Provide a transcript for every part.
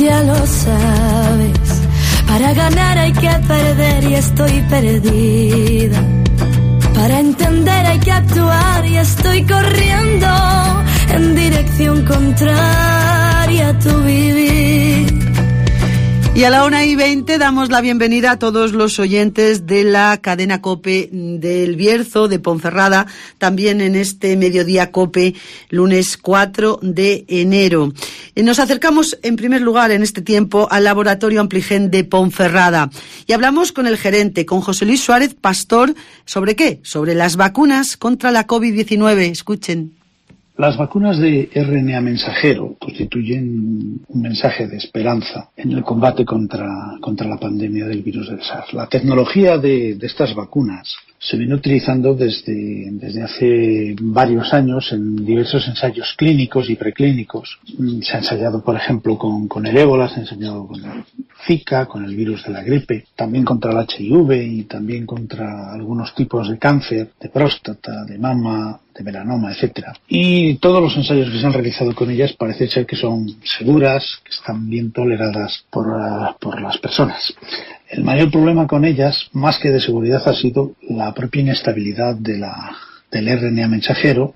ya lo sabes. Para ganar hay que perder y estoy perdida. Para entender hay que actuar y estoy corriendo en dirección contraria a tu vivir. Y a la 1:20 damos la bienvenida a todos los oyentes de la cadena COPE del Bierzo, de Ponferrada, también en este Mediodía COPE, lunes 4 de enero. Nos acercamos en primer lugar en este tiempo al Laboratorio Ampligen de Ponferrada y hablamos con el gerente, con José Luis Suárez Pastor, ¿sobre qué? Sobre las vacunas contra la COVID-19. Escuchen. Las vacunas de RNA mensajero constituyen un mensaje de esperanza en el combate contra la pandemia del virus del SARS. La tecnología de estas vacunas se viene utilizando desde hace varios años en diversos ensayos clínicos y preclínicos. Se ha ensayado, por ejemplo, con el ébola, se ha ensayado con el Zika, con el virus de la gripe, también contra el HIV y también contra algunos tipos de cáncer, de próstata, de mama, de melanoma, etcétera. Y todos los ensayos que se han realizado con ellas parece ser que son seguras, que están bien toleradas por las personas. El mayor problema con ellas, más que de seguridad, ha sido la propia inestabilidad del RNA mensajero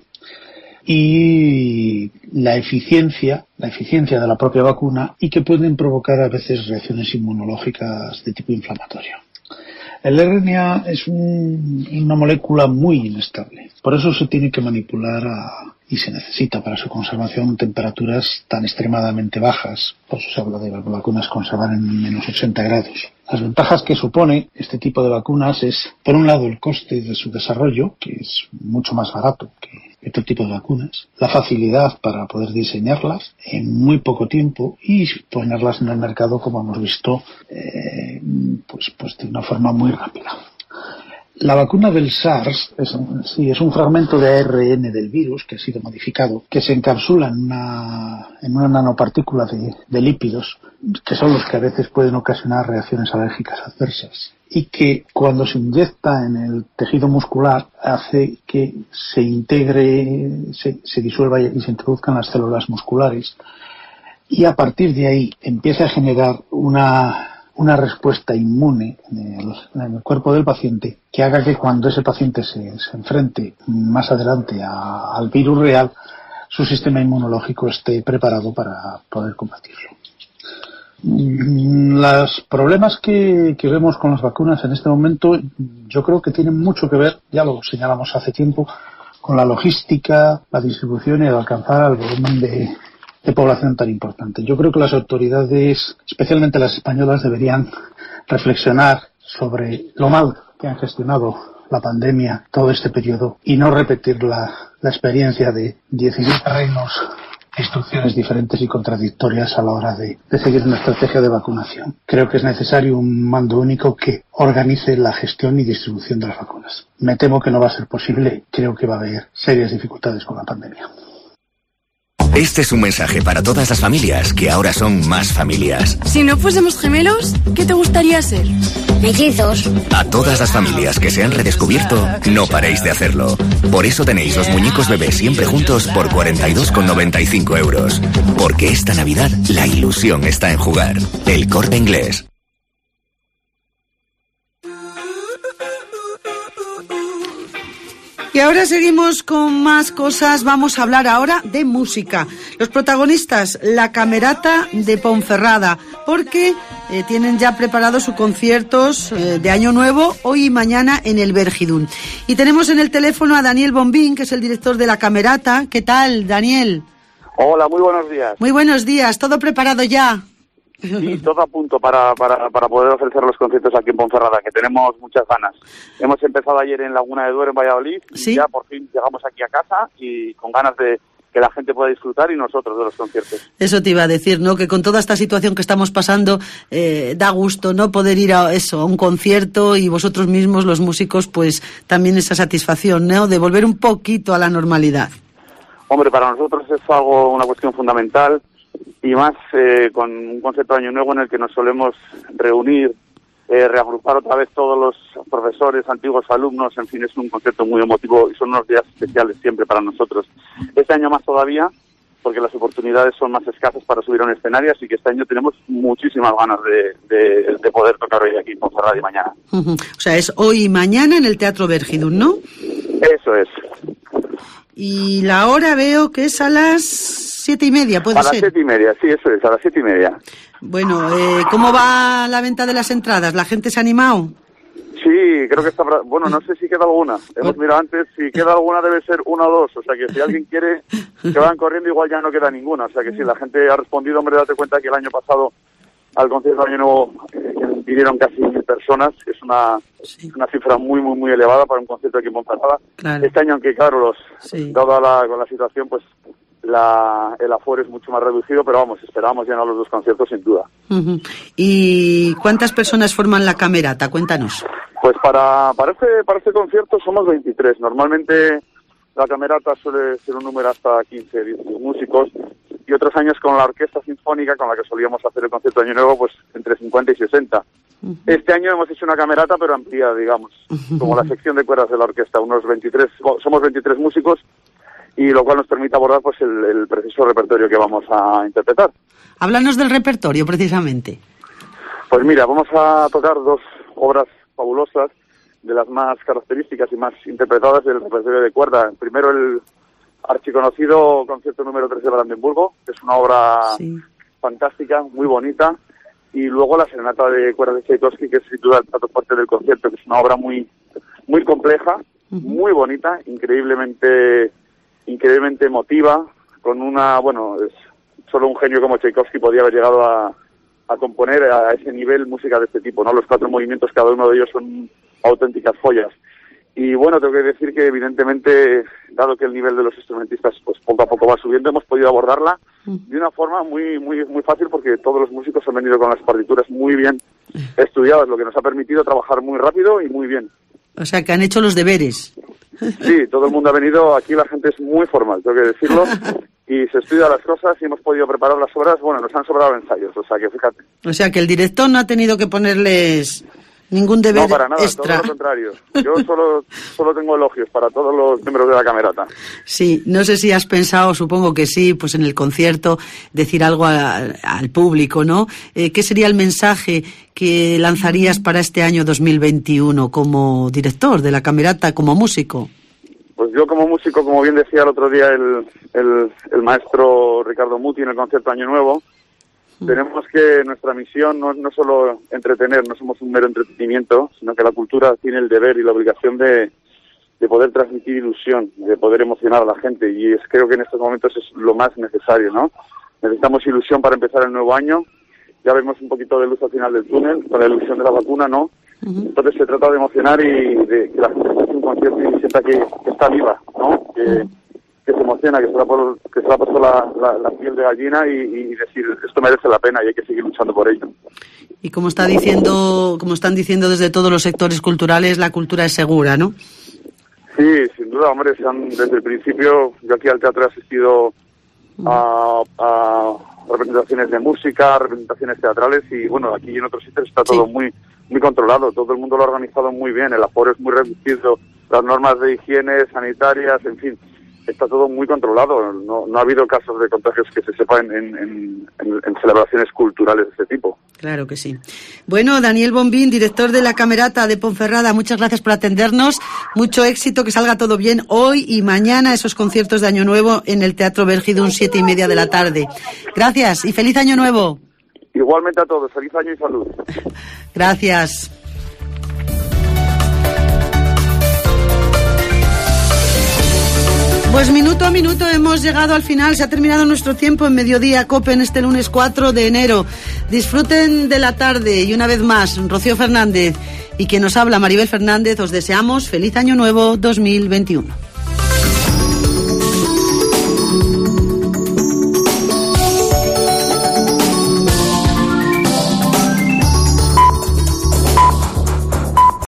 y la eficiencia de la propia vacuna, y que pueden provocar a veces reacciones inmunológicas de tipo inflamatorio. El RNA es una molécula muy inestable, por eso se tiene que manipular y se necesita para su conservación temperaturas tan extremadamente bajas. Por eso se habla de las vacunas conservar en menos 80 grados. Las ventajas que supone este tipo de vacunas es, por un lado, el coste de su desarrollo, que es mucho más barato que otro tipo de vacunas, la facilidad para poder diseñarlas en muy poco tiempo y ponerlas en el mercado, como hemos visto, pues de una forma muy rápida. La vacuna del SARS es un fragmento de ARN del virus que ha sido modificado, que se encapsula en una nanopartícula de lípidos, que son los que a veces pueden ocasionar reacciones alérgicas adversas, y que cuando se inyecta en el tejido muscular hace que se integre, se disuelva y se introduzcan las células musculares, y a partir de ahí empieza a generar una respuesta inmune en el cuerpo del paciente que haga que cuando ese paciente se enfrente más adelante al virus real, su sistema inmunológico esté preparado para poder combatirlo. Los problemas que vemos con las vacunas en este momento, yo creo que tienen mucho que ver, ya lo señalamos hace tiempo, con la logística, la distribución y el alcanzar al volumen de población tan importante. Yo creo que las autoridades, especialmente las españolas, deberían reflexionar sobre lo mal que han gestionado la pandemia todo este periodo y no repetir la experiencia de 10.000 reinos, instrucciones diferentes y contradictorias a la hora de seguir una estrategia de vacunación. Creo que es necesario un mando único que organice la gestión y distribución de las vacunas. Me temo que no va a ser posible. Creo que va a haber serias dificultades con la pandemia. Este es un mensaje para todas las familias que ahora son más familias. Si no fuésemos gemelos, ¿qué te gustaría ser? Mellizos. A todas las familias que se han redescubierto, no paréis de hacerlo. Por eso tenéis los muñecos bebés siempre juntos por 42,95 €. Porque esta Navidad la ilusión está en jugar. El Corte Inglés. Y ahora seguimos con más cosas. Vamos a hablar ahora de música. Los protagonistas, la Camerata de Ponferrada, porque tienen ya preparados sus conciertos de Año Nuevo, hoy y mañana en el Vergidún. Y tenemos en el teléfono a Daniel Bombín, que es el director de la Camerata. ¿Qué tal, Daniel? Hola, muy buenos días. Muy buenos días. ¿Todo preparado ya? Sí, todo a punto para poder ofrecer los conciertos aquí en Ponferrada, que tenemos muchas ganas. Hemos empezado ayer en Laguna de Duero, en Valladolid, ¿Sí? Y ya por fin llegamos aquí a casa y con ganas de que la gente pueda disfrutar y nosotros de los conciertos. Eso te iba a decir, ¿no? Que con toda esta situación que estamos pasando, da gusto, ¿no? Poder ir a un concierto y vosotros mismos, los músicos, pues también esa satisfacción, ¿no? De volver un poquito a la normalidad. Hombre, para nosotros es una cuestión fundamental. Y más con un concepto de Año Nuevo en el que nos solemos reunir, reagrupar otra vez todos los profesores, antiguos alumnos, en fin, es un concepto muy emotivo y son unos días especiales siempre para nosotros. Este año más todavía, porque las oportunidades son más escasas para subir a un escenario, así que este año tenemos muchísimas ganas de poder tocar hoy aquí en Ponferrada y mañana. O sea, es hoy y mañana en el Teatro Vergidum, ¿no? Eso es. Y la hora veo que es a las 7:30, ¿puede ser? A las 7:30, sí, eso es, a las 7:30. Bueno, ¿cómo va la venta de las entradas? ¿La gente se ha animado? Sí, creo que está... Bueno, no sé si queda alguna. Hemos mirado antes, si queda alguna debe ser una o dos. O sea que si alguien quiere que vayan corriendo, igual ya no queda ninguna. O sea que sí, la gente ha respondido. Hombre, date cuenta que el año pasado al concierto de Año Nuevo vinieron casi 1.000 personas. Es una cifra muy, muy, muy elevada para un concierto aquí en Ponferrada. Claro. Este año, aunque claro, dada con la situación, pues el aforo es mucho más reducido, pero vamos, esperamos llenar los dos conciertos sin duda. ¿Y cuántas personas forman la camerata? Cuéntanos. Pues para este concierto somos 23. Normalmente la camerata suele ser un número hasta 15, 16 músicos, y otros años con la orquesta sinfónica con la que solíamos hacer el concierto de Año Nuevo, pues entre 50 y 60. Este año hemos hecho una camerata, pero ampliada, digamos, como la sección de cuerdas de la orquesta. Somos 23 músicos, y lo cual nos permite abordar pues el preciso repertorio que vamos a interpretar. Háblanos del repertorio, precisamente. Pues mira, vamos a tocar dos obras fabulosas, de las más características y más interpretadas del repertorio de cuerda. Primero el archiconocido concierto número 3 de Brandenburgo, que es una obra fantástica, muy bonita, y luego la serenata de cuerda de Tchaikovsky, que es sin duda el plato fuerte del concierto, que es una obra muy, muy compleja, muy bonita, increíblemente emotiva, con es solo un genio como Tchaikovsky podía haber llegado a componer a ese nivel música de este tipo, ¿no? Los 4 movimientos, cada uno de ellos son auténticas joyas. Y bueno, tengo que decir que evidentemente, dado que el nivel de los instrumentistas pues poco a poco va subiendo, hemos podido abordarla de una forma muy, muy, muy fácil, porque todos los músicos han venido con las partituras muy bien estudiadas, lo que nos ha permitido trabajar muy rápido y muy bien. O sea, que han hecho los deberes. Sí, todo el mundo ha venido. Aquí la gente es muy formal, tengo que decirlo, y se estudia las cosas y hemos podido preparar las obras. Bueno, nos han sobrado ensayos, o sea que fíjate. O sea que el director no ha tenido que ponerles ningún deber extra. No, para nada, extra. Todo lo contrario. Yo solo tengo elogios para todos los miembros de la camerata. Sí, no sé si has pensado, supongo que sí, pues en el concierto decir algo al público, ¿no? ¿Qué sería el mensaje que lanzarías para este año 2021 como director de la camerata, como músico? Pues yo como músico, como bien decía el otro día el maestro Ricardo Muti en el concierto Año Nuevo, tenemos que nuestra misión no solo entretener, no somos un mero entretenimiento, sino que la cultura tiene el deber y la obligación de poder transmitir ilusión, de poder emocionar a la gente, y creo que en estos momentos es lo más necesario, ¿no? Necesitamos ilusión para empezar el nuevo año. Ya vemos un poquito de luz al final del túnel con la ilusión de la vacuna, ¿no? Entonces se trata de emocionar y de que la gente escuche un concierto y sienta que está viva, ¿no? Que se emociona, que se le ha puesto la piel de gallina y decir, esto merece la pena y hay que seguir luchando por ello. Y como están diciendo desde todos los sectores culturales, la cultura es segura, ¿no? Sí, sin duda, hombre, desde el principio, yo aquí al teatro he asistido a representaciones de música, representaciones teatrales, y bueno, aquí y en otros sitios está todo muy, muy controlado, todo el mundo lo ha organizado muy bien, el aforo es muy reducido, las normas de higiene, sanitarias, en fin, está todo muy controlado. No ha habido casos de contagios que se sepan en celebraciones culturales de este tipo. Claro que sí. Bueno, Daniel Bombín, director de la Camerata de Ponferrada, muchas gracias por atendernos. Mucho éxito, que salga todo bien hoy y mañana esos conciertos de Año Nuevo en el Teatro Vergidum, 7:30 de la tarde. Gracias y feliz Año Nuevo. Igualmente a todos, feliz año y salud. Gracias. Pues minuto a minuto hemos llegado al final, se ha terminado nuestro tiempo en Mediodía Cope en este lunes 4 de enero. Disfruten de la tarde y una vez más, Rocío Fernández y quien nos habla, Maribel Fernández, os deseamos feliz año nuevo 2021.